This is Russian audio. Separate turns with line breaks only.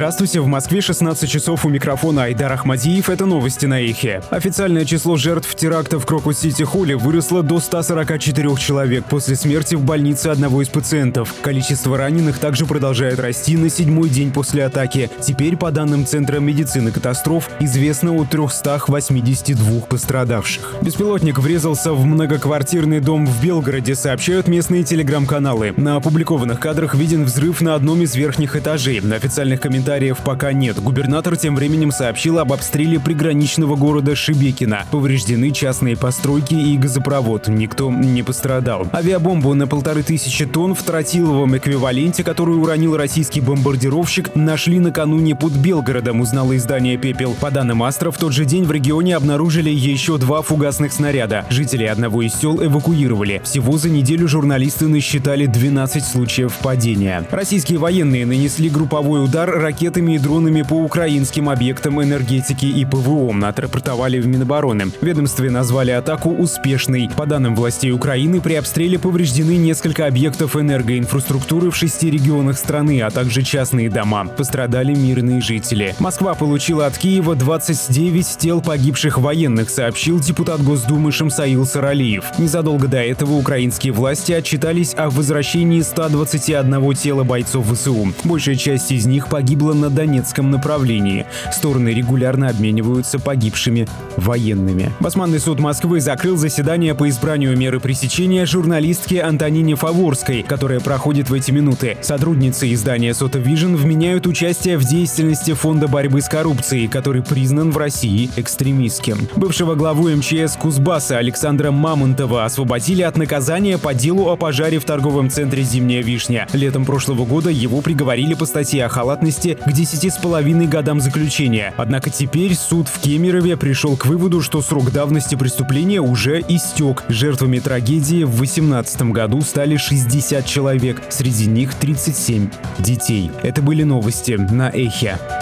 Здравствуйте, в Москве 16 часов, у микрофона Айдар Ахмадиев, это новости на Эхе. Официальное число жертв теракта в Крокус-Сити-Холле выросло до 144 человек после смерти в больнице одного из пациентов. Количество раненых также продолжает расти на 7-й день после атаки. Теперь, по данным Центра медицины катастроф, известно о 382 пострадавших. Беспилотник врезался в многоквартирный дом в Белгороде, сообщают местные телеграм-каналы. На опубликованных кадрах виден взрыв на одном из верхних этажей. Официальных комментариев пока нет. Губернатор тем временем сообщил об обстреле приграничного города Шебекино. Повреждены частные постройки и газопровод. Никто не пострадал. Авиабомбу на 1500 тонн в тротиловом эквиваленте, которую уронил российский бомбардировщик, нашли накануне под Белгородом, узнало издание «Пепел». По данным Астра, в тот же день в регионе обнаружили еще 2 фугасных снаряда. Жителей одного из сел эвакуировали. Всего за неделю журналисты насчитали 12 случаев падения. Российские военные нанесли групповой удар ракетами и дронами по украинским объектам энергетики и ПВО, отрапортовали в Минобороны. В ведомстве назвали атаку успешной. По данным властей Украины, при обстреле повреждены несколько объектов энергоинфраструктуры в 6 регионах страны, а также частные дома. Пострадали мирные жители. Москва получила от Киева 29 тел погибших военных, сообщил депутат Госдумы Шамсаил Саралиев. Незадолго до этого украинские власти отчитались о возвращении 121 тела бойцов ВСУ. Большая часть из них погибла на Донецком направлении. Стороны регулярно обмениваются погибшими военными. Басманный суд Москвы закрыл заседание по избранию меры пресечения журналистке Антонине Фаворской, которая проходит в эти минуты. Сотрудницы издания «Сота Вижн» вменяют участие в деятельности Фонда борьбы с коррупцией, который признан в России экстремистским. Бывшего главу МЧС Кузбасса Александра Мамонтова освободили от наказания по делу о пожаре в торговом центре «Зимняя вишня». Летом прошлого года его приговорили по статье о халатности к 10,5 годам заключения. Однако теперь суд в Кемерове пришел к выводу, что срок давности преступления уже истек. Жертвами трагедии в 2018 году стали 60 человек, среди них 37 детей. Это были новости на Эхе.